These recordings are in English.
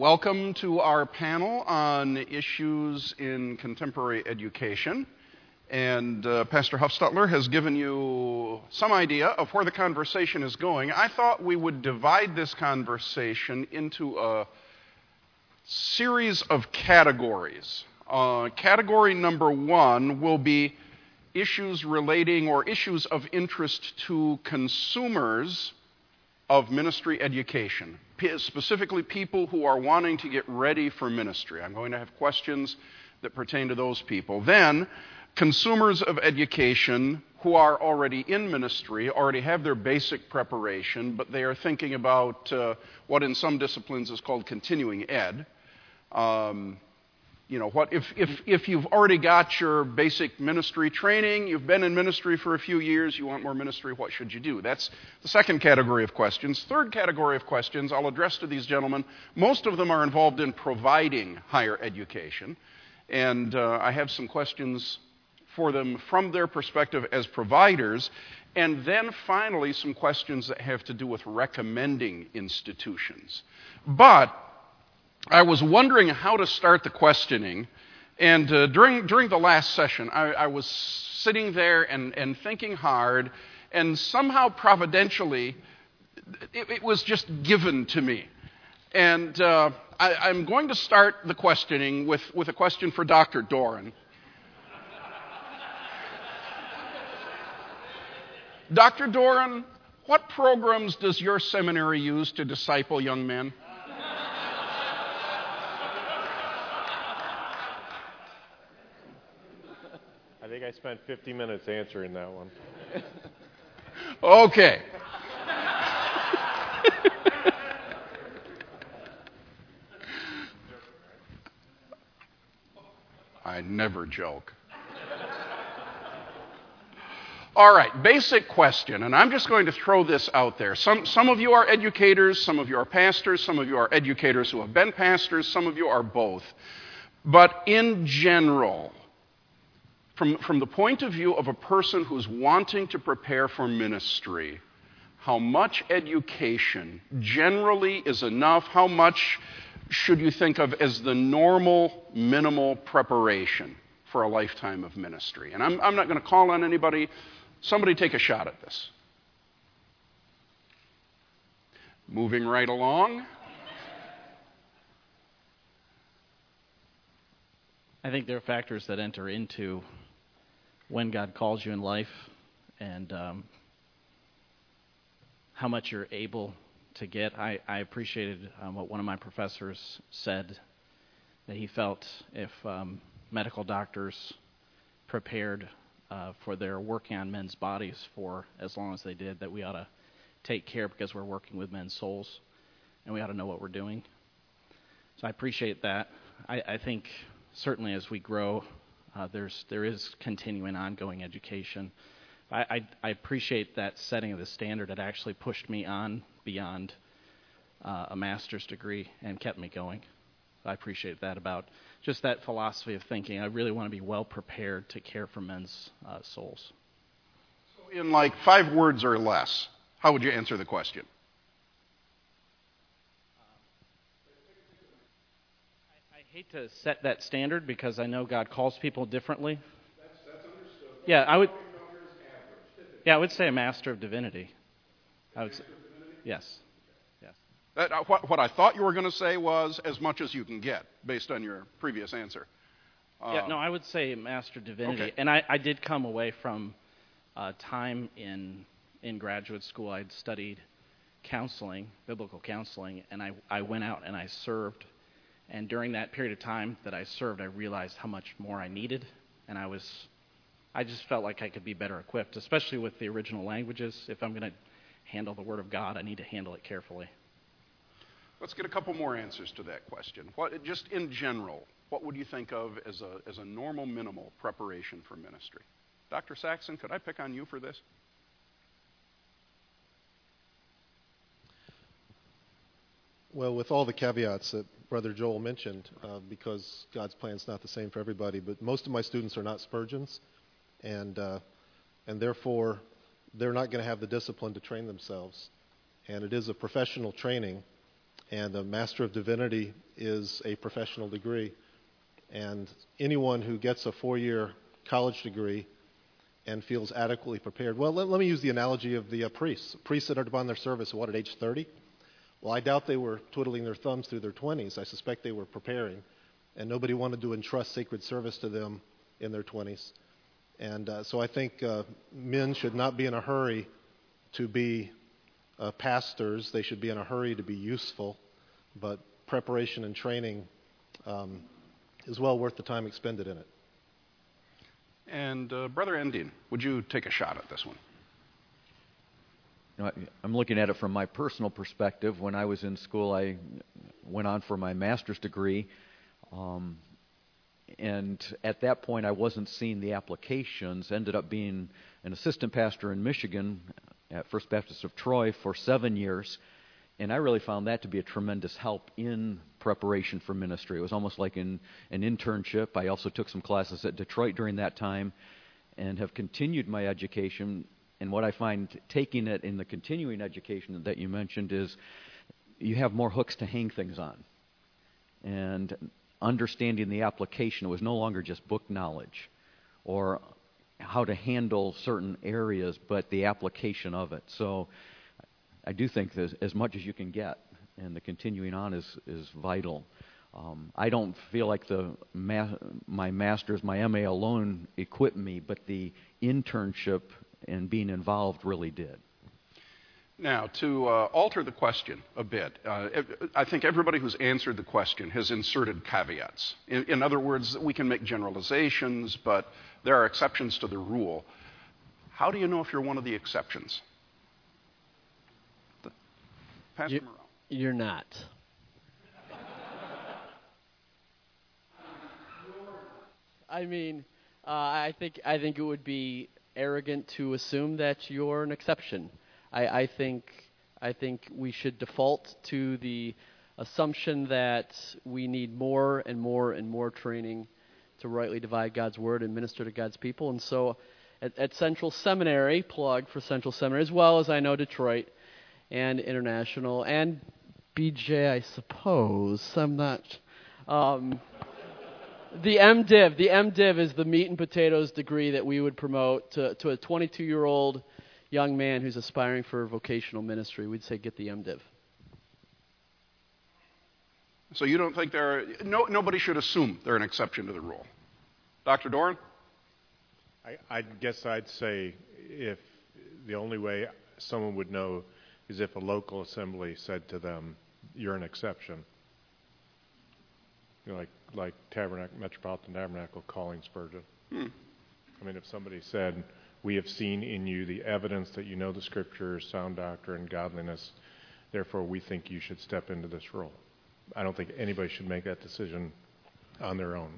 Welcome to our panel on issues in contemporary education. And Pastor Huffstutler has given you some idea of where the conversation is going. I thought we would divide this conversation into a series of categories. Category number one will be issues relating or issues of interest to consumers of ministry education, specifically people who are wanting to get ready for ministry. I'm going to have questions that pertain to those people. Then, consumers of education who are already in ministry, already have their basic preparation, but they are thinking about what in some disciplines is called continuing ed. If you've already got your basic ministry training, you've been in ministry for a few years, you want more ministry, what should you do? That's the second category of questions. Third category of questions I'll address to these gentlemen. Most of them are involved in providing higher education, and I have some questions for them from their perspective as providers, and then finally some questions that have to do with recommending institutions. But I was wondering how to start the questioning, and during the last session, I was sitting there and thinking hard, and somehow providentially, it was just given to me. And I'm going to start the questioning with a question for Dr. Doran. Dr. Doran, what programs does your seminary use to disciple young men? I think I spent 50 minutes answering that one. Okay. I never joke. All right, basic question, and I'm just going to throw this out there. Some of you are educators, some of you are pastors, some of you are educators who have been pastors, some of you are both. But in general, from the point of view of a person who's wanting to prepare for ministry, how much education generally is enough? How much should you think of as the normal, minimal preparation for a lifetime of ministry? And I'm not going to call on anybody. Somebody take a shot at this. Moving right along. I think there are factors that enter into when God calls you in life and how much you're able to get. I appreciated what one of my professors said, that he felt if medical doctors prepared for their working on men's bodies for as long as they did, that we ought to take care because we're working with men's souls and we ought to know what we're doing. So I appreciate that. I think certainly as we grow, there is continuing ongoing education. I appreciate that setting of the standard. It actually pushed me on beyond a master's degree and kept me going. I appreciate that about just that philosophy of thinking. I really want to be well prepared to care for men's souls. So in like 5 words or less, how would you answer the question? I hate to set that standard because I know God calls people differently. That's understood. Yeah, I would say a Master of Divinity. I would say, yes. What I thought you were going to say was as much as you can get, based on your previous answer. I would say Master of Divinity. Okay. And I did come away from time in graduate school. I'd studied counseling, biblical counseling, and I went out and I served. And during that period of time that I served, I realized how much more I needed, and I just felt like I could be better equipped, especially with the original languages. If I'm going to handle the Word of God, I need to handle it carefully. Let's get a couple more answers to that question. Just in general, what would you think of as a normal, minimal preparation for ministry? Dr. Saxon, could I pick on you for this? Well, with all the caveats that Brother Joel mentioned, because God's plan is not the same for everybody, but most of my students are not Spurgeons, and therefore they're not going to have the discipline to train themselves. And it is a professional training, And a Master of Divinity is a professional degree. And anyone who gets a 4-year college degree and feels adequately prepared. Well, let me use the analogy of the priests. Priests that are upon their service, at age 30? Well, I doubt they were twiddling their thumbs through their 20s. I suspect they were preparing. And nobody wanted to entrust sacred service to them in their 20s. And so I think men should not be in a hurry to be pastors. They should be in a hurry to be useful. But preparation and training is well worth the time expended in it. And Brother Endine, would you take a shot at this one? I'm looking at it from my personal perspective. When I was in school, I went on for my master's degree. And at that point, I wasn't seeing the applications. Ended up being an assistant pastor in Michigan at First Baptist of Troy for 7 years. And I really found that to be a tremendous help in preparation for ministry. It was almost like an internship. I also took some classes at Detroit during that time and have continued my education. And what I find taking it in the continuing education that you mentioned is you have more hooks to hang things on. And understanding the application, it was no longer just book knowledge or how to handle certain areas, but the application of it. So I do think that as much as you can get, and the continuing on is vital. I don't feel like my master's, my MA alone equipped me, but the internship and being involved really did. Now, to alter the question a bit, I think everybody who's answered the question has inserted caveats. In other words, we can make generalizations, but there are exceptions to the rule. How do you know if you're one of the exceptions? Pastor Morrell. You're not. I mean, I think it would be arrogant to assume that you're an exception. I think we should default to the assumption that we need more and more and more training to rightly divide God's word and minister to God's people. And so at Central Seminary, plug for Central Seminary, as well as I know Detroit and International and BJ, I suppose. I'm not... The MDiv is the meat and potatoes degree that we would promote to a 22-year-old young man who's aspiring for vocational ministry. We'd say get the MDiv. So you don't think nobody should assume they're an exception to the rule. Dr. Doran? I guess I'd say if the only way someone would know is if a local assembly said to them, you're an exception. You know, like Metropolitan Tabernacle calling Spurgeon. I mean, if somebody said, we have seen in you the evidence that you know the Scriptures, sound doctrine, godliness, therefore we think you should step into this role. I don't think anybody should make that decision on their own.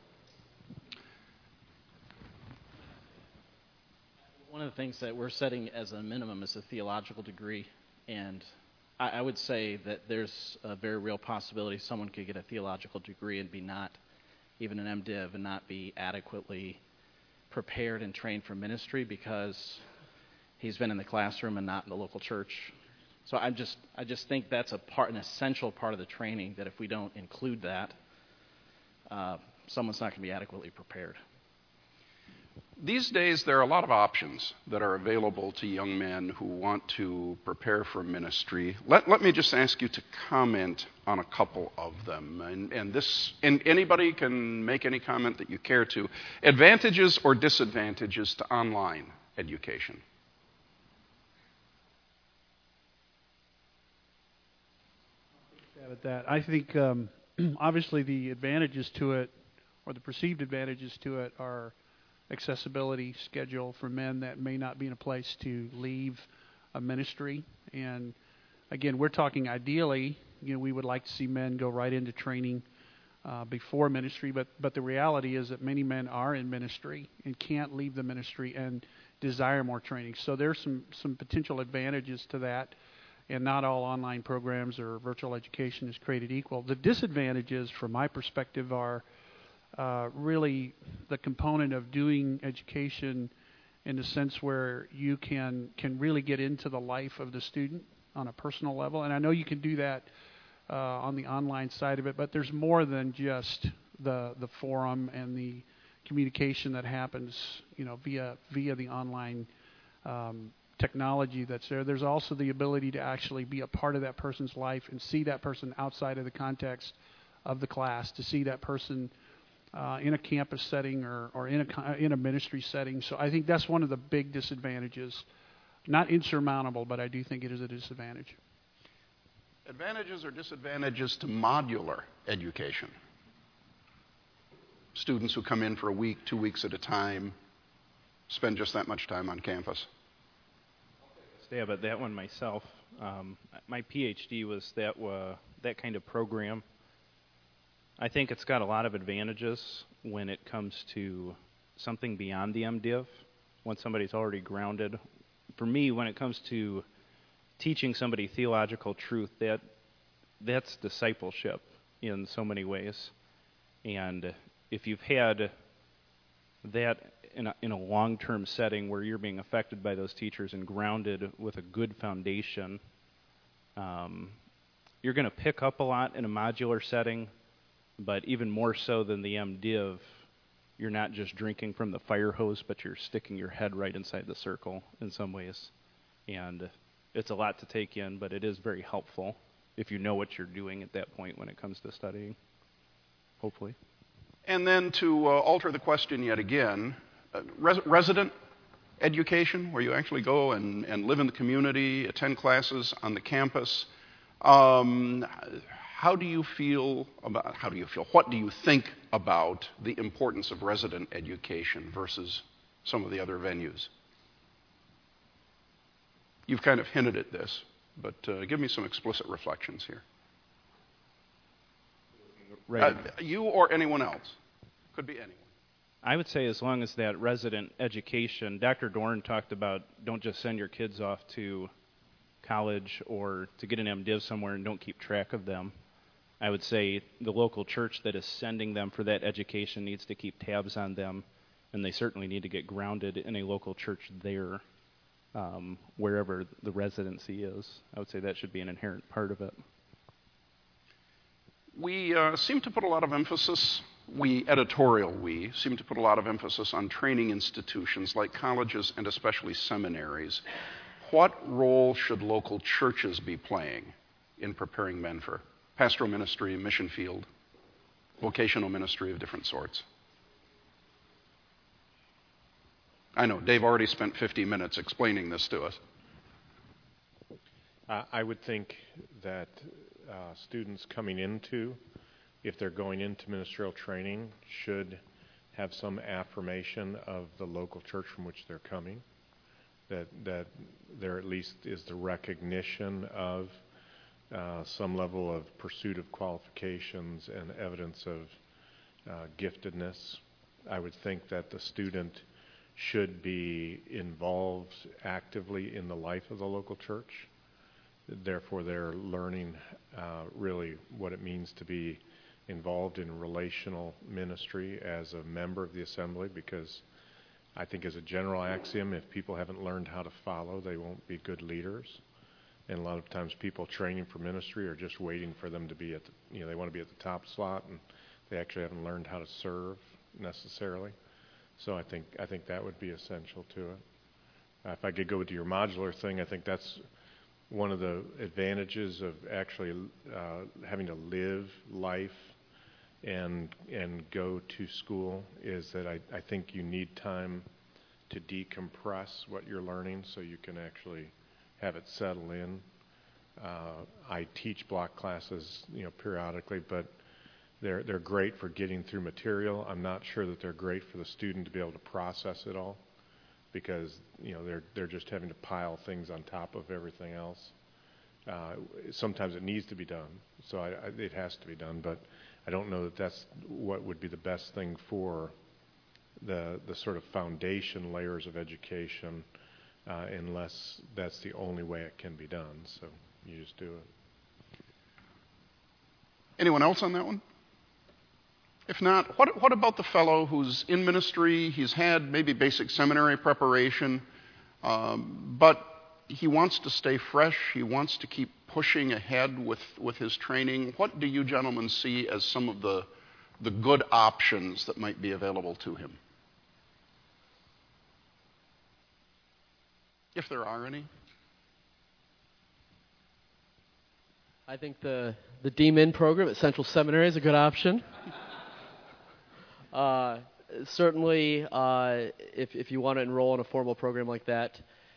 One of the things that we're setting as a minimum is a theological degree, and I would say that there's a very real possibility someone could get a theological degree and be not even an MDiv and not be adequately prepared and trained for ministry because he's been in the classroom and not in the local church. So I just think that's an essential part of the training, that if we don't include that, someone's not going to be adequately prepared. These days, there are a lot of options that are available to young men who want to prepare for ministry. Let me just ask you to comment on a couple of them. And anybody can make any comment that you care to. Advantages or disadvantages to online education? At that, I think obviously the advantages to it, or the perceived advantages to it, are accessibility, schedule for men that may not be in a place to leave a ministry. And again, we're talking ideally, we would like to see men go right into training before ministry, but the reality is that many men are in ministry and can't leave the ministry and desire more training. So there's some potential advantages to that, and not all online programs or virtual education is created equal. The disadvantages, from my perspective, are really the component of doing education in the sense where you can really get into the life of the student on a personal level. And I know you can do that on the online side of it, but there's more than just the forum and the communication that happens, via the online technology that's there. There's also the ability to actually be a part of that person's life and see that person outside of the context of the class, to see that person in a campus setting or in a ministry setting. So I think that's one of the big disadvantages. Not insurmountable, but I do think it is a disadvantage. Advantages or disadvantages to modular education? Students who come in for a week, 2 weeks at a time, spend just that much time on campus. Stab at that one myself. My PhD was that kind of program. I think it's got a lot of advantages when it comes to something beyond the MDiv, when somebody's already grounded. For me, when it comes to teaching somebody theological truth, that's discipleship in so many ways. And if you've had that in a long-term setting where you're being affected by those teachers and grounded with a good foundation, you're going to pick up a lot in a modular setting, but even more so than the MDiv, you're not just drinking from the fire hose, but you're sticking your head right inside the circle in some ways. And it's a lot to take in, but it is very helpful if you know what you're doing at that point when it comes to studying, hopefully. And then to alter the question yet again, resident education, where you actually go and live in the community, attend classes on the campus. What do you think about the importance of resident education versus some of the other venues? You've kind of hinted at this, but give me some explicit reflections here. Right. You or anyone else. Could be anyone. I would say as long as that resident education, Dr. Dorn talked about, don't just send your kids off to college or to get an MDiv somewhere and don't keep track of them. I would say the local church that is sending them for that education needs to keep tabs on them, and they certainly need to get grounded in a local church there, wherever the residency is. I would say that should be an inherent part of it. We seem to put a lot of emphasis, we seem to put a lot of emphasis on training institutions like colleges and especially seminaries. What role should local churches be playing in preparing men for pastoral ministry, mission field, vocational ministry of different sorts? I know, Dave already spent 50 minutes explaining this to us. I would think that students coming into, if they're going into ministerial training, should have some affirmation of the local church from which they're coming, that there at least is the recognition of some level of pursuit of qualifications and evidence of giftedness. I would think that the student should be involved actively in the life of the local church. Therefore, they're learning really what it means to be involved in relational ministry as a member of the assembly, because I think as a general axiom, if people haven't learned how to follow, they won't be good leaders. And a lot of times people training for ministry are just waiting for them to be at the, they want to be at the top slot, and they actually haven't learned how to serve necessarily. So I think that would be essential to it. If I could go to your modular thing, I think that's one of the advantages of actually having to live life and go to school is that I think you need time to decompress what you're learning so you can actually have it settle in. I teach block classes, periodically, but they're great for getting through material. I'm not sure that they're great for the student to be able to process it all, because they're just having to pile things on top of everything else. Sometimes it needs to be done, so it has to be done, but I don't know that that's what would be the best thing for the sort of foundation layers of education, unless that's the only way it can be done. So you just do it. Anyone else on that one? If not, what about the fellow who's in ministry, he's had maybe basic seminary preparation, but he wants to stay fresh. He wants to keep pushing ahead with his training. What do you gentlemen see as some of the good options that might be available to him? If there are any. I think the D-Min program at Central Seminary is a good option. Certainly, if you want to enroll in a formal program like that,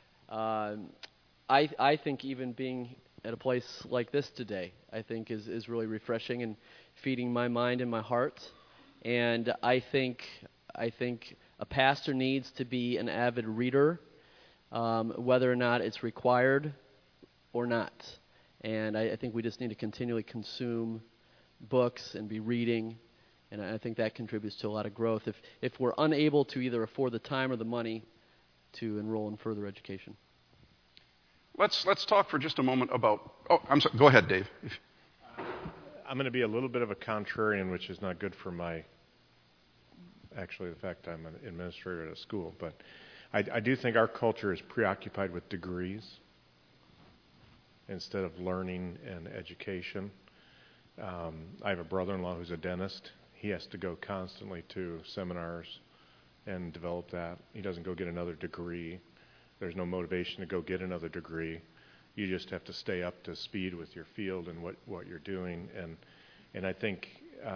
I think even being at a place like this today, I think is really refreshing and feeding my mind and my heart. And I think a pastor needs to be an avid reader, whether or not it's required or not. And I think we just need to continually consume books and be reading. And I think that contributes to a lot of growth if we're unable to either afford the time or the money to enroll in further education. Let's talk for just a moment about... Oh, I'm sorry. Go ahead, Dave. I'm going to be a little bit of a contrarian, which is not good for actually the fact I'm an administrator at a school. But I do think our culture is preoccupied with degrees instead of learning and education. I have a brother-in-law who's a dentist. He has to go constantly to seminars and develop that. He doesn't go get another degree. There's no motivation to go get another degree. You just have to stay up to speed with your field and what you're doing. And I think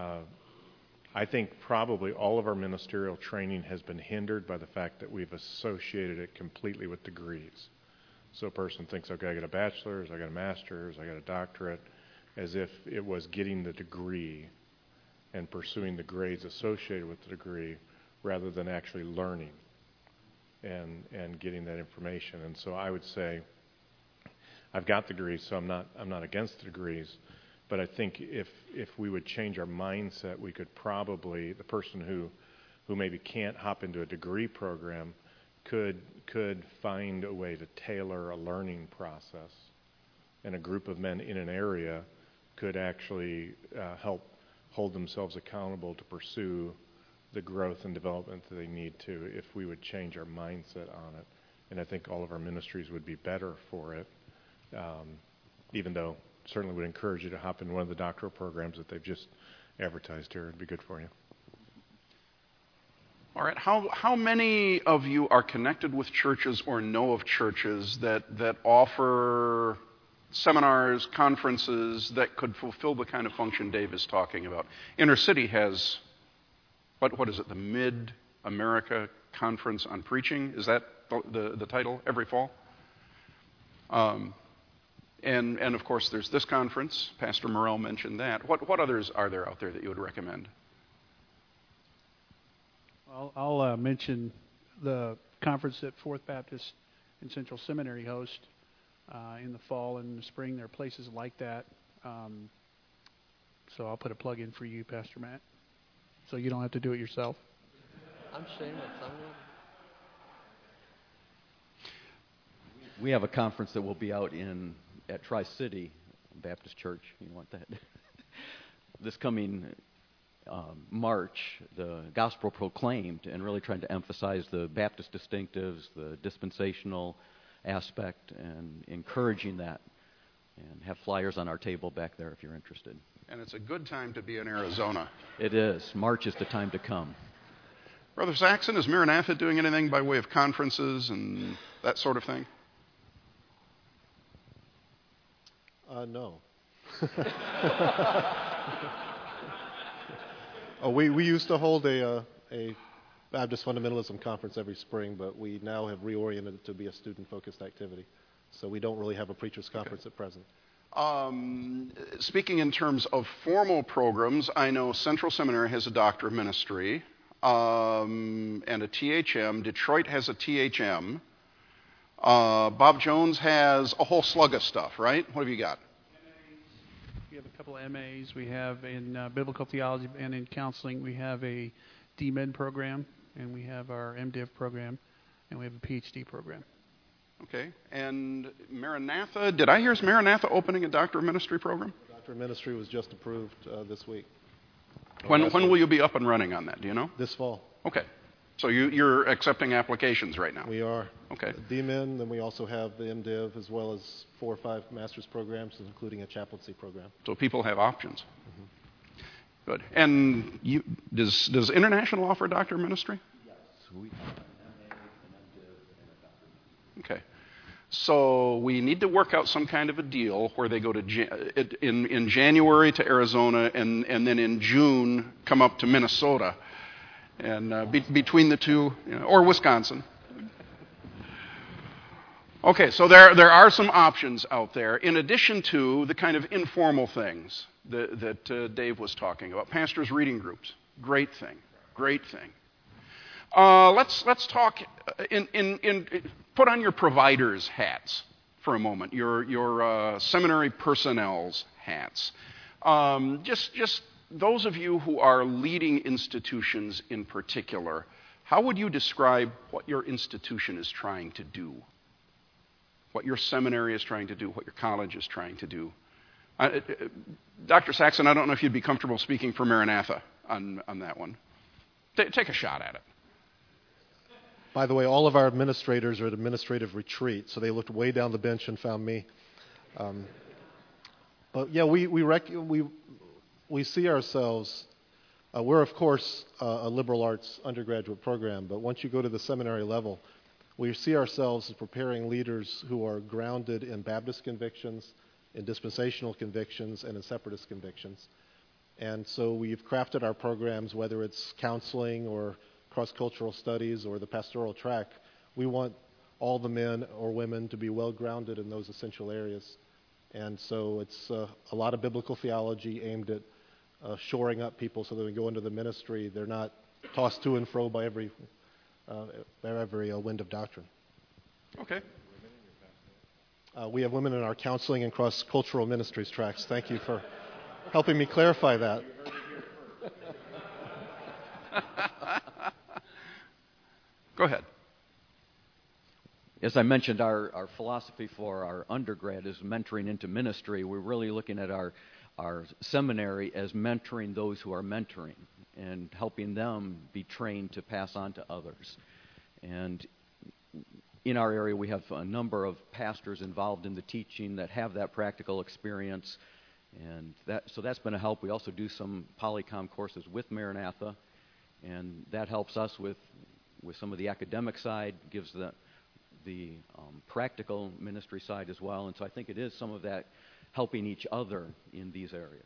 probably all of our ministerial training has been hindered by the fact that we've associated it completely with degrees. So a person thinks, okay, I got a bachelor's, I got a master's, I got a doctorate, as if it was getting the degree and pursuing the grades associated with the degree rather than actually learning and getting that information. And so I would say I've got degrees, so I'm not against the degrees, but I think if we would change our mindset, we could probably, the person who maybe can't hop into a degree program could find a way to tailor a learning process, and a group of men in an area could actually help hold themselves accountable to pursue the growth and development that they need to if we would change our mindset on it. And I think all of our ministries would be better for it, even though certainly would encourage you to hop in one of the doctoral programs that they've just advertised here. It'd be good for you. All right. How many of you are connected with churches or know of churches that offer seminars, conferences that could fulfill the kind of function Dave is talking about? Inner City has, what is it, the Mid-America Conference on Preaching? Is that the title every fall? And of course, there's this conference. Pastor Morrell mentioned that. What others are there out there that you would recommend? I'll mention the conference that Fourth Baptist and Central Seminary host in the fall and the spring. There are places like that. So I'll put a plug in for you, Pastor Matt, so you don't have to do it yourself. I'm shameless. We have a conference that will be out at Tri-City Baptist Church. You want that? This coming March, the Gospel Proclaimed, and really trying to emphasize the Baptist distinctives, the dispensational aspect, and encouraging that. And have flyers on our table back there if you're interested. And it's a good time to be in Arizona. It is. March is the time to come. Brother Saxon, is Maranatha doing anything by way of conferences and that sort of thing? No. We used to hold a Baptist fundamentalism conference every spring, but we now have reoriented it to be a student-focused activity. So we don't really have a preacher's conference at present. Speaking in terms of formal programs, I know Central Seminary has a Doctor of Ministry and a THM. Detroit has a THM. Bob Jones has a whole slug of stuff, right? What have you got? We have a couple of MAs. We have in biblical theology and in counseling. We have a D-Med program, and we have our MDiv program, and we have a PhD program. Okay. And Maranatha, did I hear is Maranatha opening a Doctor of Ministry program? The Doctor of Ministry was just approved this week. When will you be up and running on that? Do you know? This fall. Okay. So you're accepting applications right now? We are. Okay. DMin, then we also have the MDiv, as well as 4 or 5 master's programs, including a chaplaincy program. So people have options. Mm-hmm. Good. And does International offer a doctor of ministry? Yes, we have an MA, an MDiv, and a doctorate. Okay. So we need to work out some kind of a deal where they go to in January to Arizona and then in June come up to Minnesota, and between the two, or Wisconsin. Okay, so there are some options out there in addition to the kind of informal things that Dave was talking about. Pastors' reading groups, great thing. Let's talk. Put on your providers' hats for a moment. Your seminary personnel's hats. Just those of you who are leading institutions in particular, how would you describe what your institution is trying to do? What your seminary is trying to do? What your college is trying to do? Dr. Saxon, I don't know if you'd be comfortable speaking for Maranatha on that one. Take a shot at it. By the way, all of our administrators are at administrative retreat, so they looked way down the bench and found me. But yeah, we see ourselves. We're of course a liberal arts undergraduate program, but once you go to the seminary level, we see ourselves as preparing leaders who are grounded in Baptist convictions, in dispensational convictions, and in separatist convictions. And so we've crafted our programs, whether it's counseling or cross-cultural studies or the pastoral track. We want all the men or women to be well-grounded in those essential areas. And so it's a lot of biblical theology aimed at shoring up people so that when they go into the ministry, they're not tossed to and fro by every wind of doctrine. Okay. We have women in our counseling and cross-cultural ministries tracks. Thank you for helping me clarify that. Go ahead. As I mentioned, our philosophy for our undergrad is mentoring into ministry. We're really looking at our seminary as mentoring those who are mentoring and helping them be trained to pass on to others. And in our area, we have a number of pastors involved in the teaching that have that practical experience, and so that's been a help. We also do some Polycom courses with Maranatha, and that helps us with some of the academic side, gives the practical ministry side as well. And so I think it is some of that helping each other in these areas.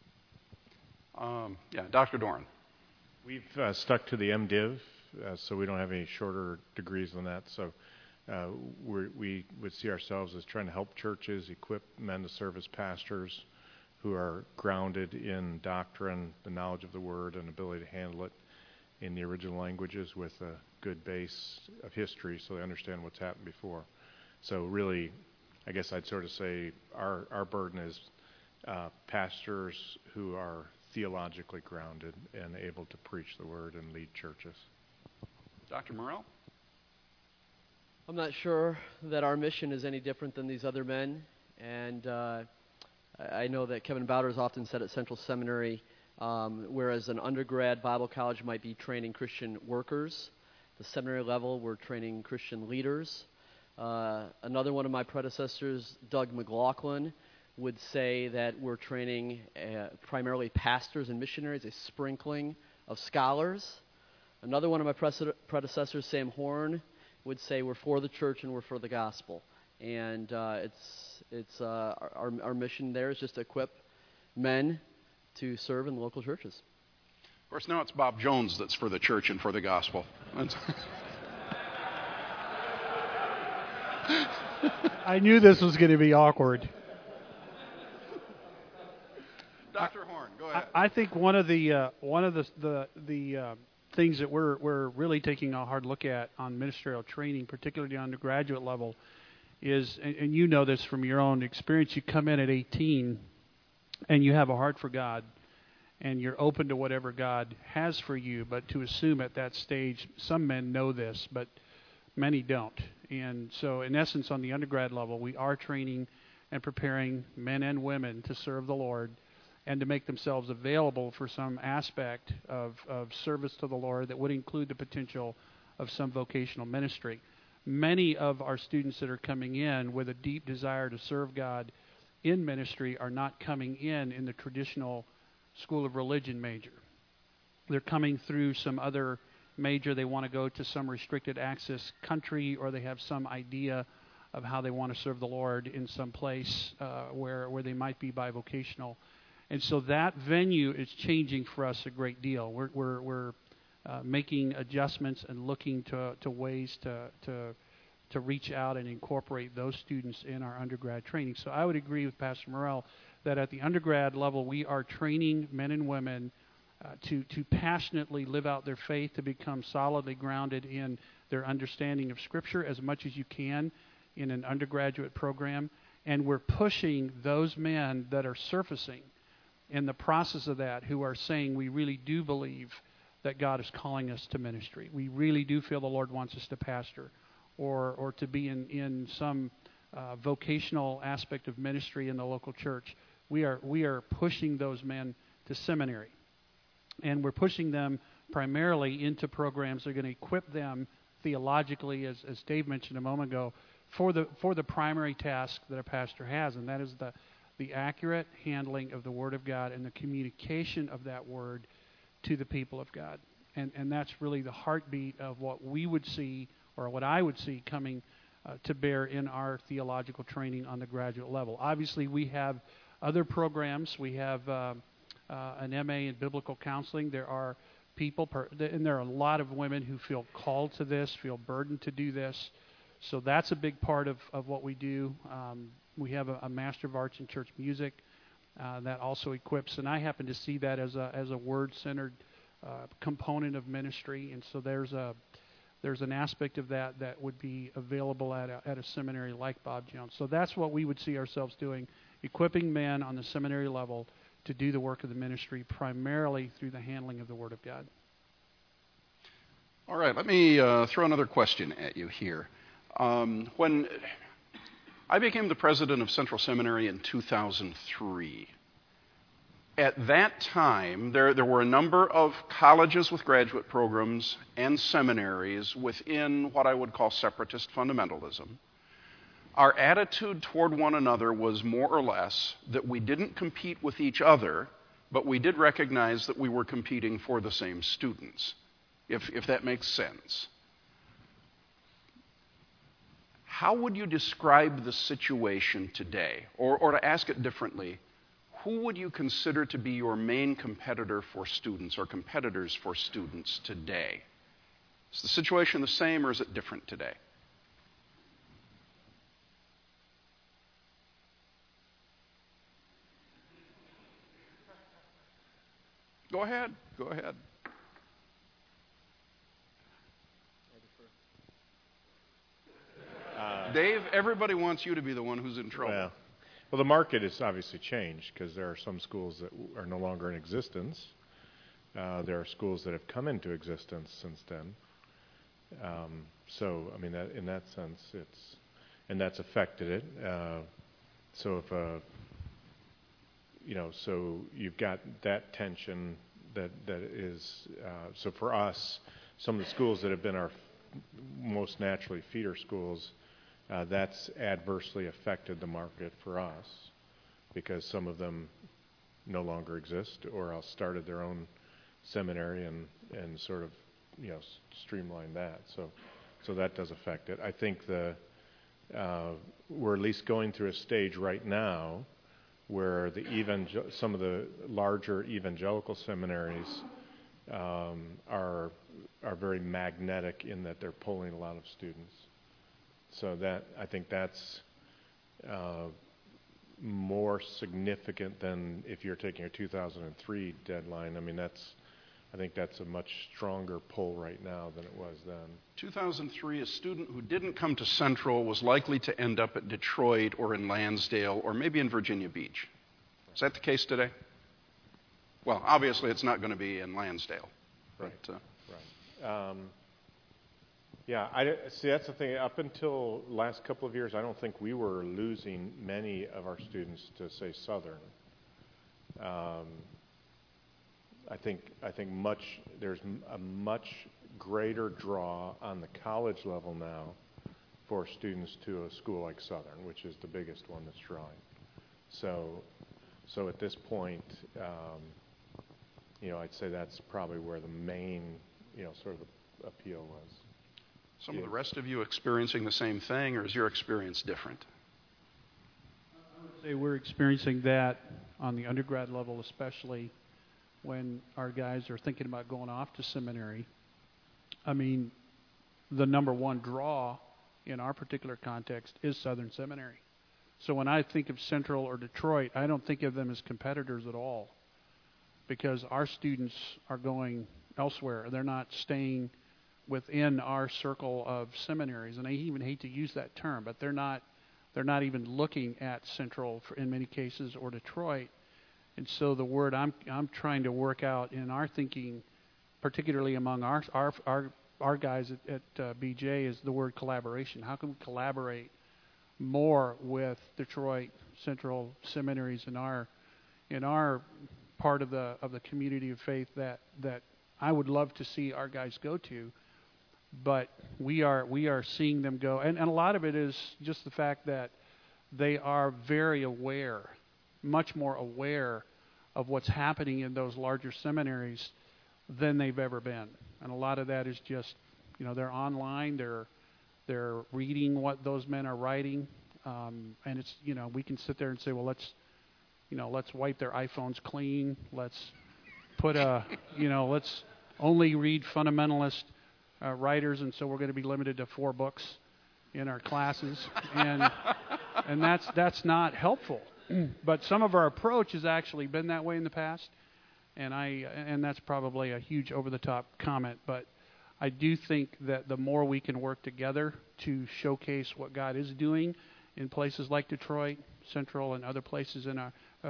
Dr. Doran. We've stuck to the MDiv, so we don't have any shorter degrees than that. So we would see ourselves as trying to help churches equip men to serve as pastors who are grounded in doctrine, the knowledge of the Word, and ability to handle it in the original languages with a good base of history so they understand what's happened before. So really, I guess I'd sort of say our burden is pastors who are theologically grounded and able to preach the Word and lead churches. Dr. Morrell? I'm not sure that our mission is any different than these other men, and I know that Kevin Bowder has often said at Central Seminary, whereas an undergrad Bible college might be training Christian workers, the seminary level we're training Christian leaders. Another one of my predecessors, Doug McLaughlin, would say that we're training primarily pastors and missionaries, a sprinkling of scholars. Another one of my predecessors, Sam Horn, would say we're for the church and we're for the gospel. And our mission there is just to equip men to serve in the local churches. Of course, now it's Bob Jones that's for the church and for the gospel. I knew this was going to be awkward. Dr. Horn, go ahead. I think one of the things that we're really taking a hard look at on ministerial training, particularly on undergraduate level, is, and you know this from your own experience, you come in at 18 and you have a heart for God and you're open to whatever God has for you, but to assume at that stage, some men know this, but many don't. And so in essence, on the undergrad level, we are training and preparing men and women to serve the Lord. and to make themselves available for some aspect of service to the Lord that would include the potential of some vocational ministry. Many of our students that are coming in with a deep desire to serve God in ministry are not coming in the traditional School of Religion major. They're coming through some other major. They want to go to some restricted access country, or they have some idea of how they want to serve the Lord in some place where they might be bivocational. And so that venue is changing for us a great deal. We're making adjustments and looking to ways to reach out and incorporate those students in our undergrad training. So I would agree with Pastor Morrell that at the undergrad level, we are training men and women to passionately live out their faith, to become solidly grounded in their understanding of Scripture as much as you can in an undergraduate program. And we're pushing those men that are surfacing in the process of that, who are saying, we really do believe that God is calling us to ministry. We really do feel the Lord wants us to pastor or to be in some vocational aspect of ministry in the local church. We are pushing those men to seminary. And we're pushing them primarily into programs that are going to equip them theologically, as Dave mentioned a moment ago, for the primary task that a pastor has, and that is the accurate handling of the Word of God and the communication of that Word to the people of God. And that's really the heartbeat of what we would see, or what I would see coming to bear in our theological training on the graduate level. Obviously, we have other programs. We have an MA in biblical counseling. There are people, and there are a lot of women who feel called to this, feel burdened to do this. So that's a big part of what we do. We have a Master of Arts in Church Music that also equips, and I happen to see that as a word-centered component of ministry. And so there's an aspect of that would be available at a seminary like Bob Jones. So that's what we would see ourselves doing, equipping men on the seminary level to do the work of the ministry primarily through the handling of the Word of God. All right, let me throw another question at you here. When I became the president of Central Seminary in 2003, at that time, there were a number of colleges with graduate programs and seminaries within what I would call separatist fundamentalism. Our attitude toward one another was more or less that we didn't compete with each other, but we did recognize that we were competing for the same students, if that makes sense. How would you describe the situation today? Or to ask it differently, who would you consider to be your main competitor for students or competitors for students today? Is the situation the same or is it different today? Go ahead. Dave, everybody wants you to be the one who's in trouble. Well, the market has obviously changed because there are some schools that are no longer in existence. There are schools that have come into existence since then. So, I mean, that, in that sense, that's affected it. So so you've got that tension that is. So for us, some of the schools that have been our most naturally feeder schools, that's adversely affected the market for us because some of them no longer exist or else started their own seminary and sort of streamlined that. So that does affect it. I think we're at least going through a stage right now where some of the larger evangelical seminaries are very magnetic in that they're pulling a lot of students. So I think that's more significant than if you're taking a 2003 deadline. I mean, I think that's a much stronger pull right now than it was then. 2003, a student who didn't come to Central was likely to end up at Detroit or in Lansdale or maybe in Virginia Beach. Is that the case today? Well, obviously it's not going to be in Lansdale. Right. But, right. Yeah, see, that's the thing. Up until the last couple of years, I don't think we were losing many of our students to, say, Southern. I think there's a much greater draw on the college level now for students to a school like Southern, which is the biggest one that's drawing. So at this point, I'd say that's probably where the main, sort of the appeal was. Some of the rest of you experiencing the same thing, or is your experience different? I would say we're experiencing that on the undergrad level, especially when our guys are thinking about going off to seminary. I mean, the number one draw in our particular context is Southern Seminary. So when I think of Central or Detroit, I don't think of them as competitors at all, because our students are going elsewhere. They're not staying within our circle of seminaries, and I even hate to use that term, but they're not even looking at Central in many cases, or Detroit. And so the word I'm trying to work out in our thinking, particularly among our guys at BJ, is the word collaboration. How can we collaborate more with Detroit Central seminaries in our part of the community of faith that I would love to see our guys go to, but we are seeing them go, and a lot of it is just the fact that they are very aware, much more aware of what's happening in those larger seminaries than they've ever been. And a lot of that is just, they're online, they're reading what those men are writing, and it's, we can sit there and say, well, let's wipe their iPhones clean, let's put let's only read fundamentalist writers, and so we're going to be limited to 4 books in our classes, and that's not helpful. But some of our approach has actually been that way in the past, and that's probably a huge over-the-top comment, but I do think that the more we can work together to showcase what God is doing in places like Detroit Central and other places in our,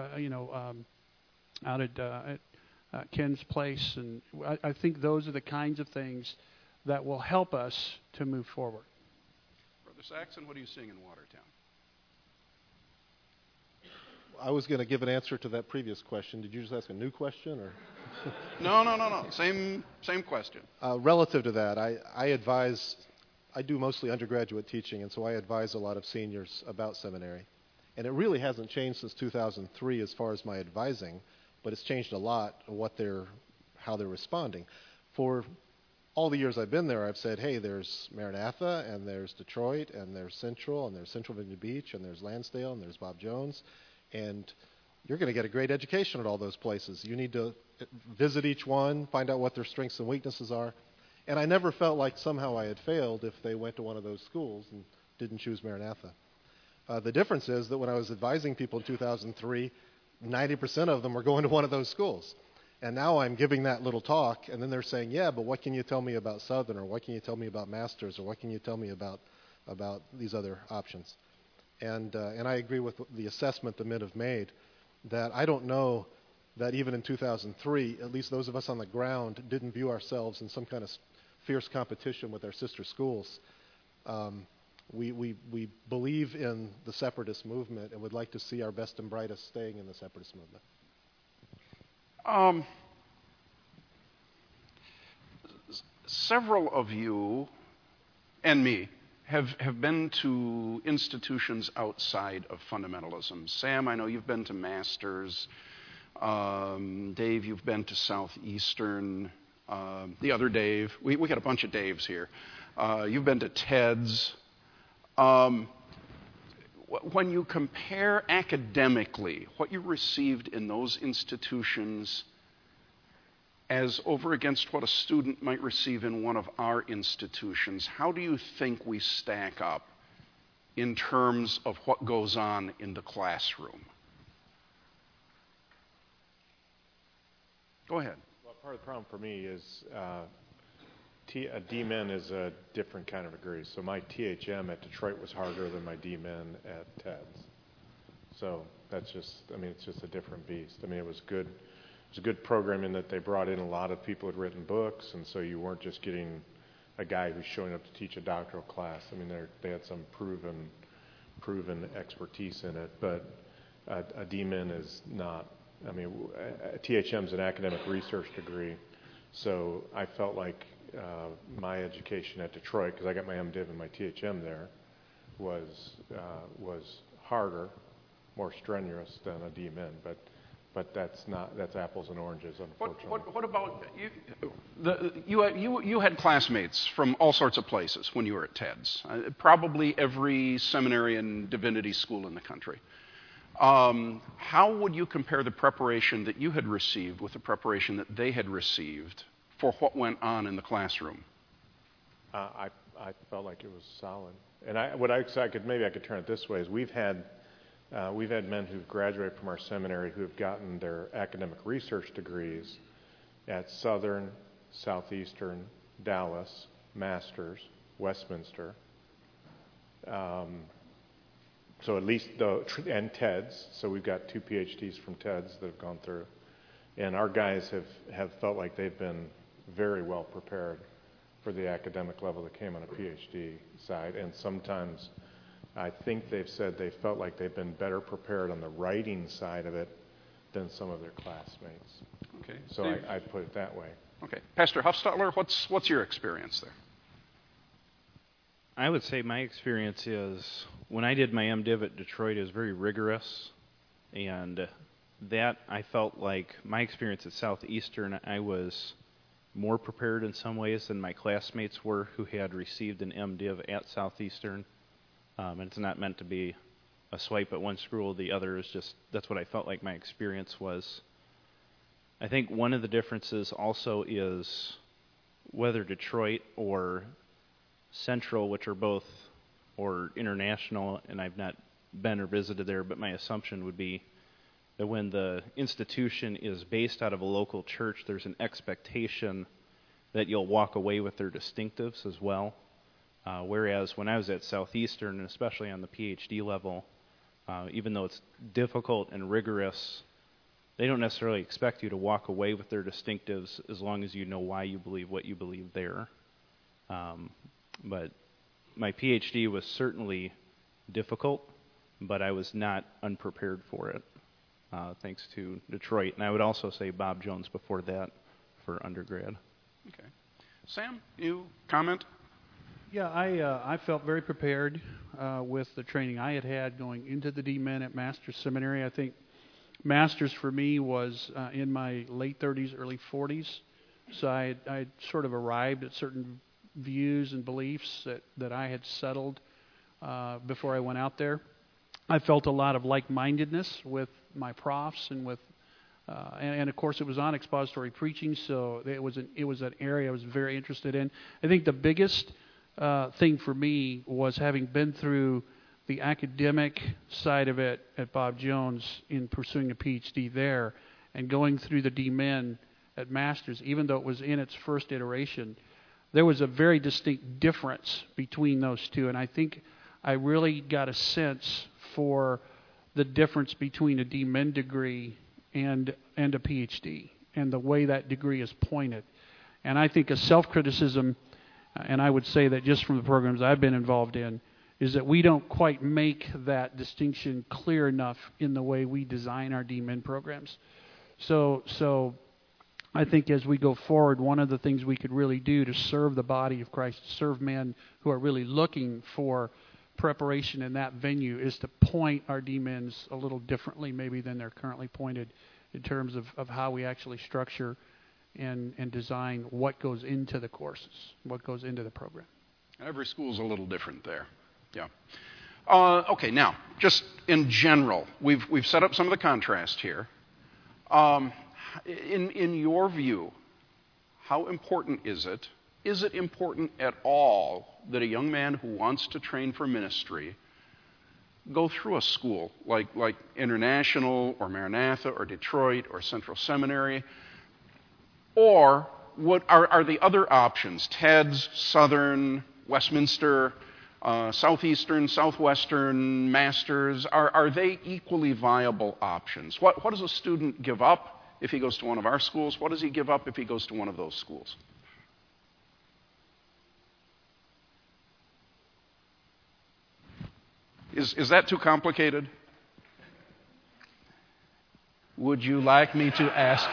out at Ken's place, and I think those are the kinds of things that will help us to move forward. Brother Saxon, what are you seeing in Watertown? I was going to give an answer to that previous question. Did you just ask a new question, or? No. Same question. Relative to that, I do mostly undergraduate teaching, and so I advise a lot of seniors about seminary. And it really hasn't changed since 2003 as far as my advising, but it's changed a lot how they're responding. For all the years I've been there, I've said, hey, there's Maranatha, and there's Detroit, and there's Central Virginia Beach, and there's Lansdale, and there's Bob Jones. And you're going to get a great education at all those places. You need to visit each one, find out what their strengths and weaknesses are. And I never felt like somehow I had failed if they went to one of those schools and didn't choose Maranatha. The difference is that when I was advising people in 2003, 90% of them were going to one of those schools. And now I'm giving that little talk, and then they're saying, yeah, but what can you tell me about Southern, or what can you tell me about Masters, or what can you tell me about these other options? And I agree with the assessment the men have made, that I don't know that even in 2003, at least those of us on the ground didn't view ourselves in some kind of fierce competition with our sister schools. We believe in the separatist movement and would like to see our best and brightest staying in the separatist movement. Several of you and me have been to institutions outside of fundamentalism. Sam, I know you've been to Masters. Dave, you've been to Southeastern. The other Dave. We got a bunch of Daves here. You've been to TEDS. When you compare academically what you received in those institutions as over against what a student might receive in one of our institutions, how do you think we stack up in terms of what goes on in the classroom? Go ahead. Well, part of the problem for me is a D-Min is a different kind of degree. So my THM at Detroit was harder than my D-Min at TEDS. So that's just, it's just a different beast. It was good. It was a good program in that they brought in a lot of people who had written books, and so you weren't just getting a guy who's showing up to teach a doctoral class. They had some proven expertise in it, but a D-Min is not I mean, THM is an academic research degree, so I felt like my education at Detroit, because I got my MDiv and my THM there, was harder, more strenuous than a DMin, but that's apples and oranges, unfortunately. What about you? You had classmates from all sorts of places when you were at TEDS. Probably every seminary and divinity school in the country. How would you compare the preparation that you had received with the preparation that they had received for what went on in the classroom? I felt like it was solid, and maybe I could turn it this way: is we've had men who've graduated from our seminary who have gotten their academic research degrees at Southern, Southeastern, Dallas, Masters, Westminster. So at least and TEDS. So we've got 2 PhDs from TEDS that have gone through, and our guys have felt like they've been very well prepared for the academic level that came on a PhD side, and sometimes I think they've said they felt like they've been better prepared on the writing side of it than some of their classmates. Okay. So I'd put it that way. Okay. Pastor Huffstadler, what's your experience there? I would say my experience is when I did my MDiv at Detroit, it was very rigorous, and that I felt like my experience at Southeastern, I was more prepared in some ways than my classmates were who had received an MDiv at Southeastern. And it's not meant to be a swipe at one school or the other. It's just that's what I felt like my experience was. I think one of the differences also is whether Detroit or Central, which are both, or international, and I've not been or visited there, but my assumption would be that when the institution is based out of a local church, there's an expectation that you'll walk away with their distinctives as well. Whereas when I was at Southeastern, and especially on the PhD level, even though it's difficult and rigorous, they don't necessarily expect you to walk away with their distinctives as long as you know why you believe what you believe there. But my PhD was certainly difficult, but I was not unprepared for it, thanks to Detroit. And I would also say Bob Jones before that for undergrad. Okay. Sam, you comment? Yeah, I felt very prepared with the training I had going into the DMin at Masters Seminary. I think Masters for me was in my late 30s, early 40s. So I sort of arrived at certain views and beliefs that I had settled before I went out there. I felt a lot of like-mindedness with my profs and with and of course it was on expository preaching, so it was an area I was very interested in. I think the biggest thing for me was having been through the academic side of it at Bob Jones in pursuing a PhD there and going through the DMin at Masters, even though it was in its first iteration, there was a very distinct difference between those two. And I think I really got a sense for the difference between a DMin degree and a PhD and the way that degree is pointed. And I think a self-criticism, and I would say that just from the programs I've been involved in, is that we don't quite make that distinction clear enough in the way we design our DMin programs. So I think as we go forward, one of the things we could really do to serve the body of Christ, serve men who are really looking for preparation in that venue, is to point our DMins a little differently maybe than they're currently pointed in terms of how we actually structure and design what goes into the courses, what goes into the program. Every school's a little different there. Yeah. Okay, now, just in general, we've set up some of the contrast here. In your view, how important is it? Is it important at all that a young man who wants to train for ministry go through a school like International or Maranatha or Detroit or Central Seminary? Or are the other options, TEDS, Southern, Westminster, Southeastern, Southwestern, Masters, are they equally viable options? What does a student give up if he goes to one of our schools? What does he give up if he goes to one of those schools? Is that too complicated? Would you like me to ask?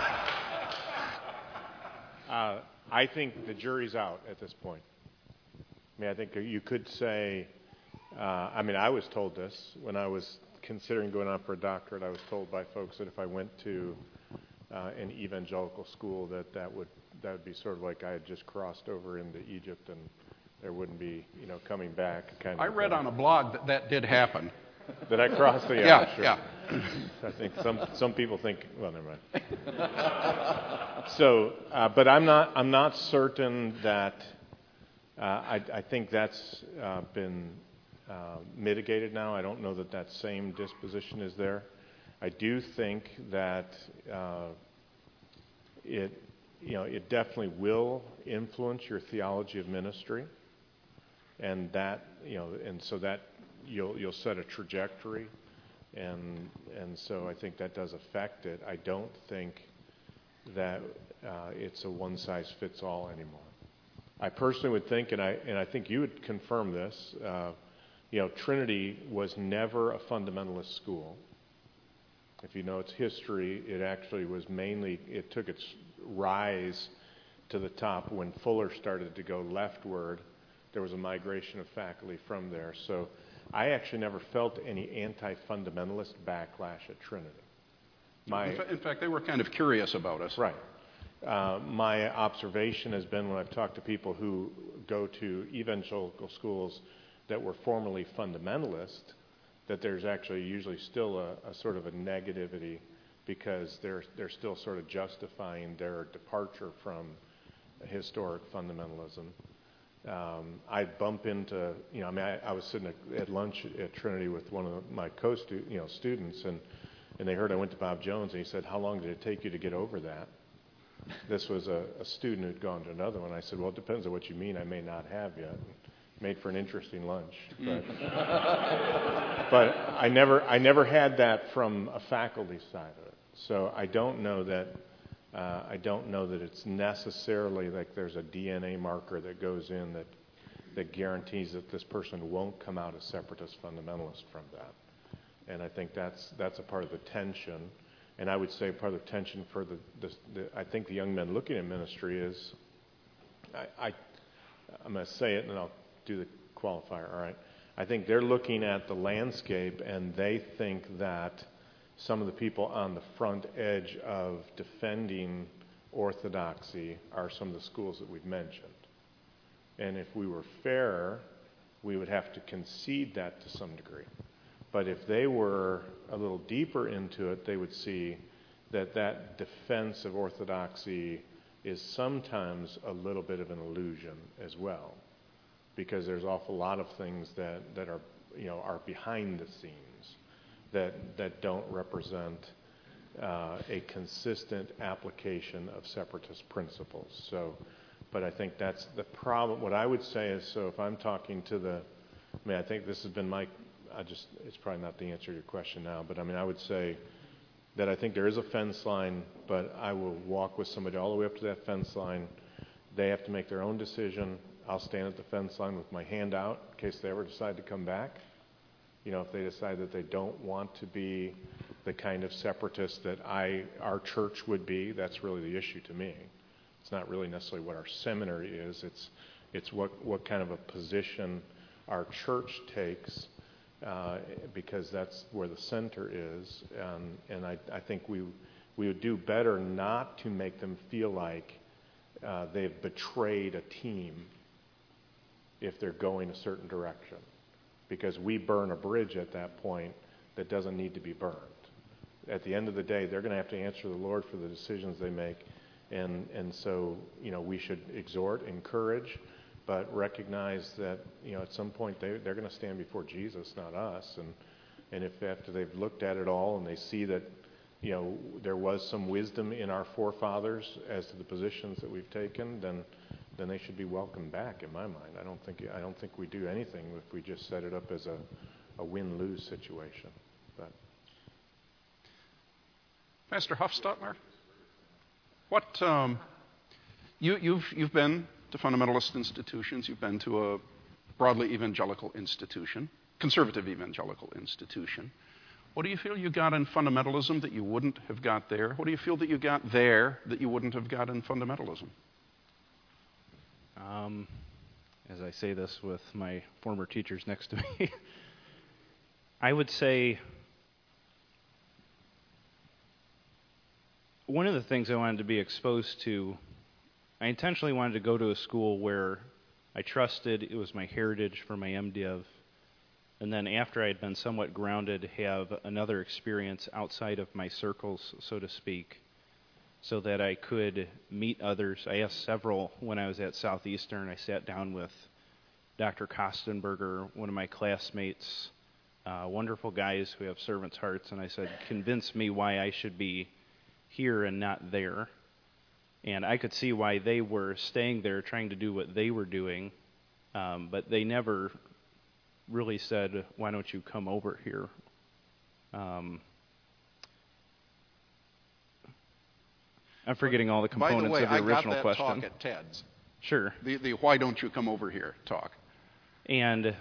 I think the jury's out at this point. I mean, I think you could say, I was told this when I was considering going on for a doctorate. I was told by folks that if I went to an evangelical school, that would be sort of like I had just crossed over into Egypt and there wouldn't be, coming back. Kind of. I read on a blog that did happen. That I crossed the yeah, sure. Yeah. I think some people think. Well, never mind. So, but I'm not certain that. I think that's been mitigated now. I don't know that same disposition is there. I do think that it definitely will influence your theology of ministry, and that and so that you'll set a trajectory, and so I think that does affect it. I don't think that it's a one size fits all anymore. I personally would think, and I think you would confirm this. Trinity was never a fundamentalist school. If you know its history, it actually was it took its rise to the top when Fuller started to go leftward. There was a migration of faculty from there. So I actually never felt any anti-fundamentalist backlash at Trinity. In fact, they were kind of curious about us. Right. My observation has been when I've talked to people who go to evangelical schools that were formerly fundamentalist, that there's actually usually still a sort of a negativity because they're still sort of justifying their departure from historic fundamentalism. I bump into, I was sitting at lunch at Trinity with one of my students, and they heard I went to Bob Jones, and he said, "How long did it take you to get over that?" This was a student who'd gone to another one. I said, "Well, it depends on what you mean. I may not have yet." Made for an interesting lunch, but I never had that from a faculty side of it. So I don't know that it's necessarily like there's a DNA marker that goes in that guarantees that this person won't come out a separatist fundamentalist from that. And I think that's a part of the tension. And I would say part of the tension for I think the young men looking at ministry is, I'm going to say it and then I'll do the qualifier, all right? I think they're looking at the landscape and they think that some of the people on the front edge of defending orthodoxy are some of the schools that we've mentioned. And if we were fair, we would have to concede that to some degree. But if they were a little deeper into it, they would see that defense of orthodoxy is sometimes a little bit of an illusion as well, because there's an awful lot of things that are behind the scenes that don't represent a consistent application of separatist principles. So, but I think that's the problem. What I would say is, so if I'm talking to I think this has been it's probably not the answer to your question now, but I would say that I think there is a fence line, but I will walk with somebody all the way up to that fence line. They have to make their own decision. I'll stand at the fence line with my hand out in case they ever decide to come back. If they decide that they don't want to be the kind of separatist that our church would be, that's really the issue to me. It's not really necessarily what our seminary is. It's what kind of a position our church takes, because that's where the center is. And I think we would do better not to make them feel like they've betrayed a team if they're going a certain direction, because we burn a bridge at that point that doesn't need to be burned. At the end of the day, they're going to have to answer the Lord for the decisions they make, and so we should exhort, encourage, but recognize that at some point they're going to stand before Jesus, not us, and if after they've looked at it all and they see that there was some wisdom in our forefathers as to the positions that we've taken, then they should be welcomed back. In my mind, I don't think we do anything if we just set it up as a win-lose situation. But Pastor Hofstadler, what you've been to fundamentalist institutions, you've been to a broadly evangelical institution, conservative evangelical institution. What do you feel you got in fundamentalism that you wouldn't have got there? What do you feel that you got there that you wouldn't have got in fundamentalism? As I say this with my former teachers next to me, I would say one of the things I wanted to be exposed to, I intentionally wanted to go to a school where I trusted it was my heritage for my MDiv, and then after I had been somewhat grounded, have another experience outside of my circles, so to speak, so that I could meet others. I asked several when I was at Southeastern. I sat down with Dr. Kostenberger, one of my classmates, wonderful guys who have servants' hearts, and I said, convince me why I should be here and not there. And I could see why they were staying there trying to do what they were doing, but they never really said, why don't you come over here? I'm forgetting all the components By the way, of the original I got that question. talk at TEDS. Sure. The why don't you come over here talk. And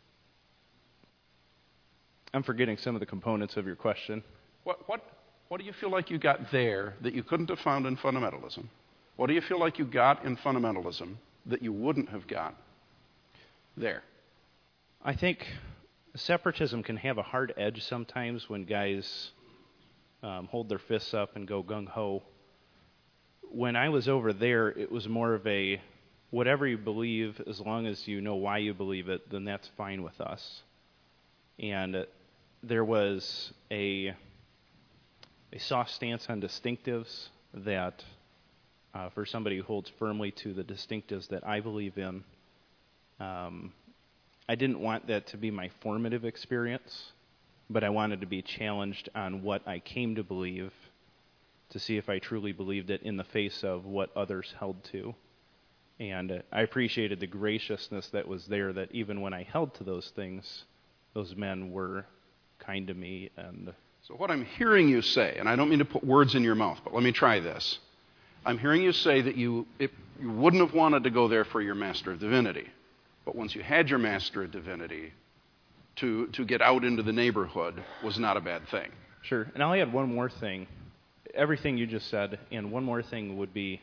I'm forgetting some of the components of your question. What do you feel like you got there that you couldn't have found in fundamentalism? What do you feel like you got in fundamentalism that you wouldn't have got there? I think separatism can have a hard edge sometimes when guys hold their fists up and go gung-ho. When I was over there, it was more of a, whatever you believe, as long as you know why you believe it, then that's fine with us. And there was a soft stance on distinctives that, for somebody who holds firmly to the distinctives that I believe in, I didn't want that to be my formative experience, but I wanted to be challenged on what I came to believe to see if I truly believed it in the face of what others held to. And I appreciated the graciousness that was there, that even when I held to those things, those men were kind to me. And so what I'm hearing you say, and I don't mean to put words in your mouth, but let me try this. I'm hearing you say that you wouldn't have wanted to go there for your Master of Divinity, but once you had your Master of Divinity, to get out into the neighborhood was not a bad thing. Sure. And I'll add one more thing. Everything you just said, and one more thing would be,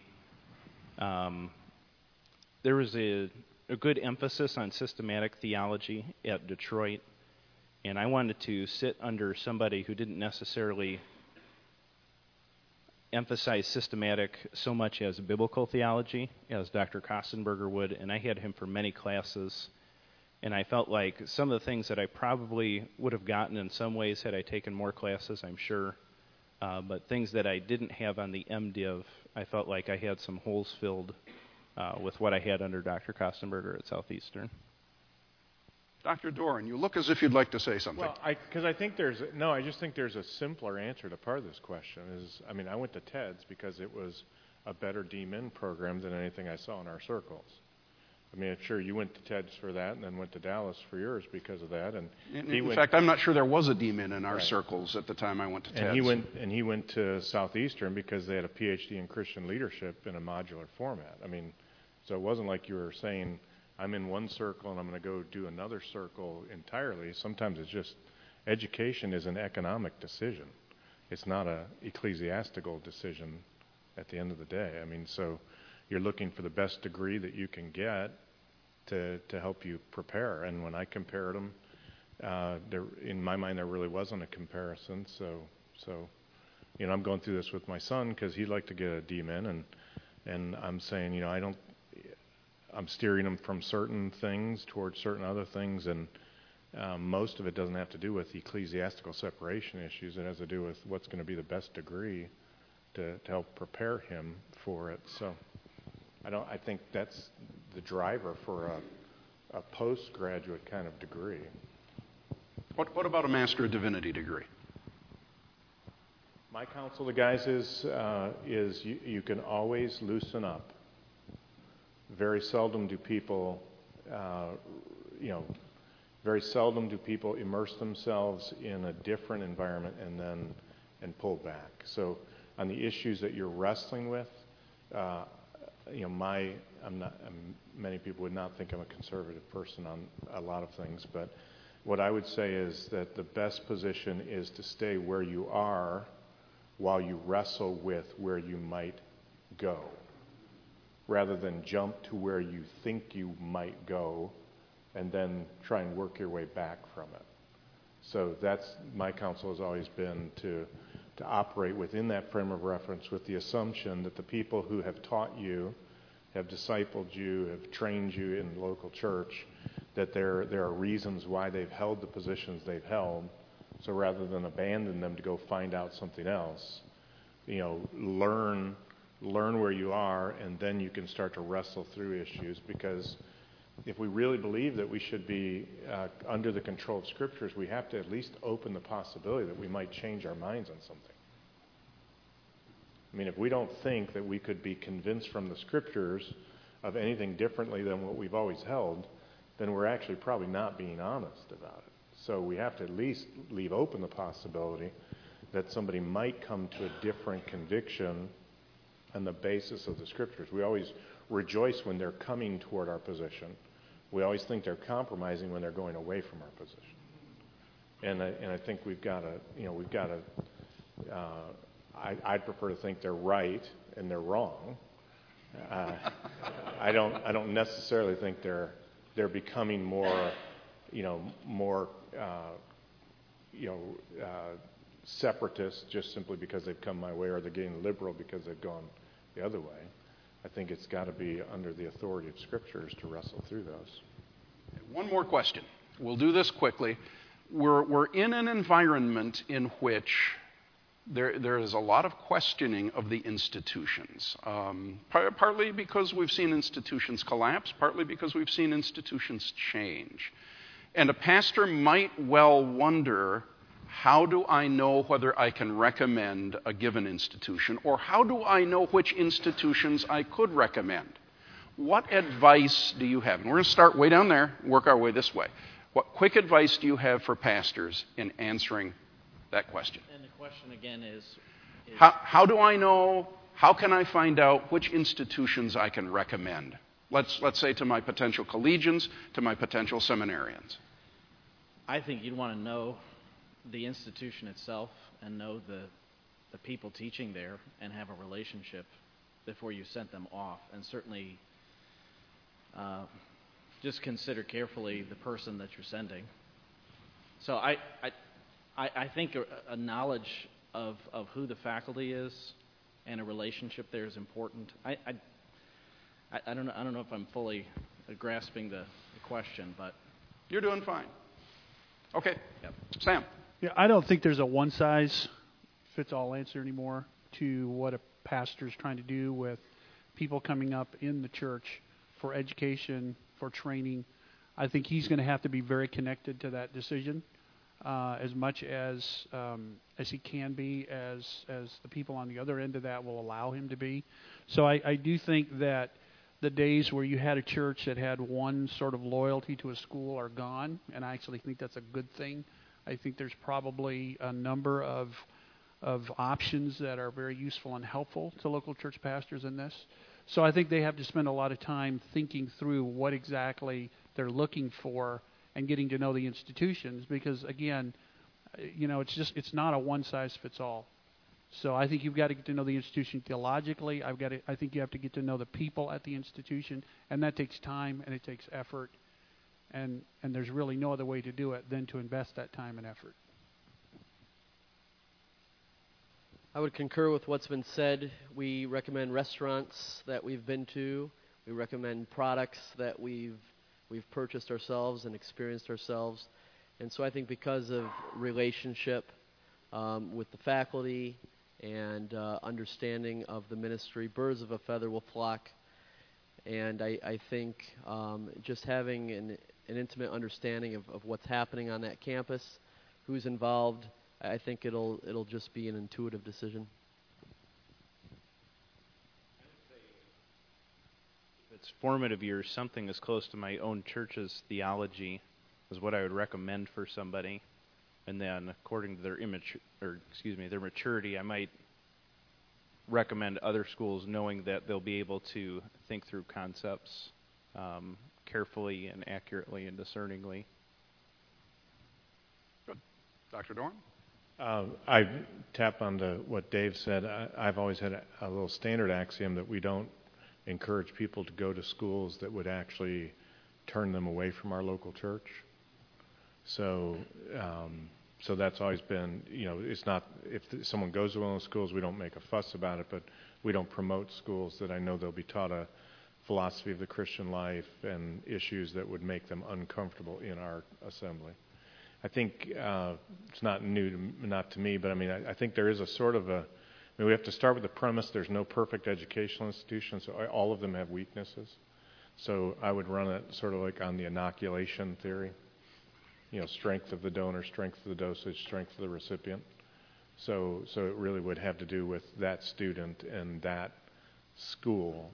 there was a good emphasis on systematic theology at Detroit, and I wanted to sit under somebody who didn't necessarily emphasize systematic so much as biblical theology, as Dr. Kostenberger would, and I had him for many classes, and I felt like some of the things that I probably would have gotten in some ways had I taken more classes, I'm sure, but things that I didn't have on the MDiv, I felt like I had some holes filled with what I had under Dr. Kostenberger at Southeastern. Dr. Doran, you look as if you'd like to say something. Well, I just think there's a simpler answer to part of this question. I went to TEDS because it was a better DMin program than anything I saw in our circles. Sure, you went to TEDS for that and then went to Dallas for yours because of that. And in fact, I'm not sure there was a DMin in our circles at the time I went to TEDS. And he went to Southeastern because they had a PhD in Christian leadership in a modular format. So it wasn't like you were saying, I'm in one circle and I'm going to go do another circle entirely. Sometimes it's just, education is an economic decision. It's not an ecclesiastical decision at the end of the day. So you're looking for the best degree that you can get to help you prepare. And when I compared them, in my mind there really wasn't a comparison. So I'm going through this with my son because he'd like to get a DMin, and I'm saying, I'm steering him from certain things towards certain other things, and most of it doesn't have to do with ecclesiastical separation issues. It has to do with what's going to be the best degree to help prepare him for it. So I think that's the driver for a postgraduate kind of degree. What about a Master of Divinity degree? My counsel to guys is you can always loosen up. Very seldom do people, immerse themselves in a different environment and pull back. So on the issues that you're wrestling with, many people would not think I'm a conservative person on a lot of things, but What I would say is that the best position is to stay where you are while you wrestle with where you might go, rather than jump to where you think you might go and then try and work your way back from it. So that's my counsel has always been to operate within that frame of reference with the assumption that the people who have taught you, have discipled you, have trained you in the local church, that there are reasons why they've held the positions they've held. So rather than abandon them to go find out something else, learn where you are, and then you can start to wrestle through issues. Because if we really believe that we should be under the control of Scriptures, we have to at least open the possibility that we might change our minds on something. I mean, if we don't think that we could be convinced from the Scriptures of anything differently than what we've always held, then we're actually probably not being honest about it. So we have to at least leave open the possibility that somebody might come to a different conviction on the basis of the Scriptures. We always rejoice when they're coming toward our position. We always think they're compromising when they're going away from our position. And I think we've got to, I'd prefer to think they're right and they're wrong. I don't necessarily think they're becoming more separatist just simply because they've come my way, or they're getting liberal because they've gone the other way. I think it's got to be under the authority of Scriptures to wrestle through those. One more question. We'll do this quickly. We're in an environment in which there is a lot of questioning of the institutions, partly because we've seen institutions collapse, partly because we've seen institutions change. And a pastor might well wonder, how do I know whether I can recommend a given institution, or how do I know which institutions I could recommend? What advice do you have? And we're going to start way down there and work our way this way. What quick advice do you have for pastors in answering that question? And the question again is how do I know, how can I find out which institutions I can recommend? Let's say to my potential collegians, to my potential seminarians. I think you'd want to know the institution itself and know the people teaching there and have a relationship before you sent them off. And certainly just consider carefully the person that you're sending. So I think a knowledge of who the faculty is and a relationship there is important. I don't know if I'm fully grasping the question, but you're doing fine. Okay. Yep. Sam. Yeah, I don't think there's a one-size-fits-all answer anymore to what a pastor's trying to do with people coming up in the church for education, for training. I think he's going to have to be very connected to that decision, as much as he can be, as the people on the other end of that will allow him to be. So I do think that the days where you had a church that had one sort of loyalty to a school are gone, and I actually think that's a good thing. I think there's probably a number of options that are very useful and helpful to local church pastors in this. So I think they have to spend a lot of time thinking through what exactly they're looking for and getting to know the institutions, because again, it's not a one-size-fits-all. So I think you've got to get to know the institution theologically. I think you have to get to know the people at the institution, and that takes time and it takes effort. And there's really no other way to do it than to invest that time and effort. I would concur with what's been said. We recommend restaurants that we've been to. We recommend products that we've purchased ourselves and experienced ourselves. And so I think because of relationship with the faculty and understanding of the ministry, birds of a feather will flock. And I think just having an intimate understanding of what's happening on that campus, who's involved, I think it'll just be an intuitive decision. If it's formative years, something as close to my own church's theology is what I would recommend for somebody, and then according to their maturity, I might recommend other schools, knowing that they'll be able to think through concepts carefully and accurately and discerningly. Dr. Dorn? I tap on what Dave said. I've always had a little standard axiom that we don't encourage people to go to schools that would actually turn them away from our local church. So that's always been, it's not, if someone goes to one of those schools, we don't make a fuss about it, but we don't promote schools that I know they'll be taught a philosophy of the Christian life and issues that would make them uncomfortable in our assembly. I think it's not to me, but I think there is a sort of we have to start with the premise there's no perfect educational institution, so all of them have weaknesses. So I would run it sort of like on the inoculation theory. Strength of the donor, strength of the dosage, strength of the recipient. So it really would have to do with that student and that school,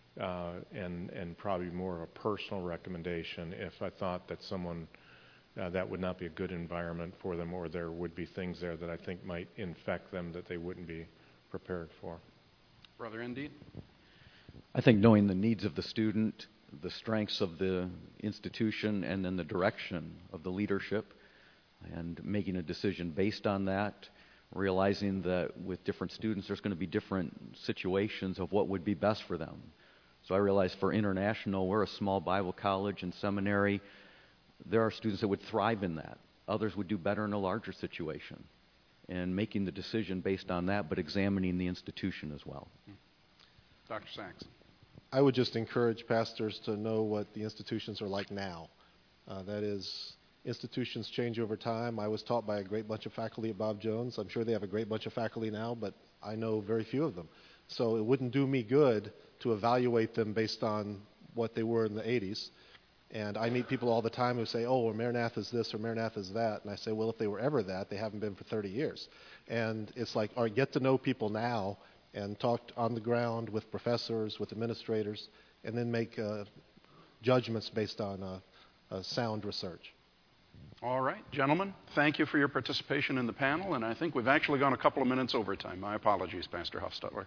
and probably more of a personal recommendation if I thought that someone that would not be a good environment for them, or there would be things there that I think might infect them that they wouldn't be prepared for. Brother Indeed? I think knowing the needs of the student, the strengths of the institution, and then the direction of the leadership, and making a decision based on that, realizing that with different students there's going to be different situations of what would be best for them. So I realize for International, we're a small Bible college and seminary. There are students that would thrive in that. Others would do better in a larger situation. And making the decision based on that, but examining the institution as well. Dr. Sachs? I would just encourage pastors to know what the institutions are like now. That is, institutions change over time. I was taught by a great bunch of faculty at Bob Jones. I'm sure they have a great bunch of faculty now, but I know very few of them. So it wouldn't do me good to evaluate them based on what they were in the 80s. And I meet people all the time who say, oh, well, Maranatha is this or Maranatha is that. And I say, well, if they were ever that, they haven't been for 30 years. And it's like, all right, get to know people now and talk on the ground with professors, with administrators, and then make judgments based on sound research. All right, gentlemen, thank you for your participation in the panel, and I think we've actually gone a couple of minutes over time. My apologies, Pastor Huffstutler.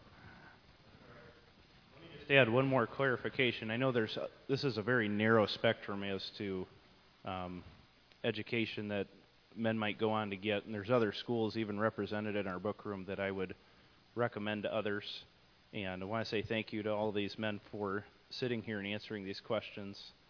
Let me just add one more clarification. I know this is a very narrow spectrum as to education that men might go on to get, and there's other schools even represented in our book room that I would recommend to others. And I want to say thank you to all these men for sitting here and answering these questions.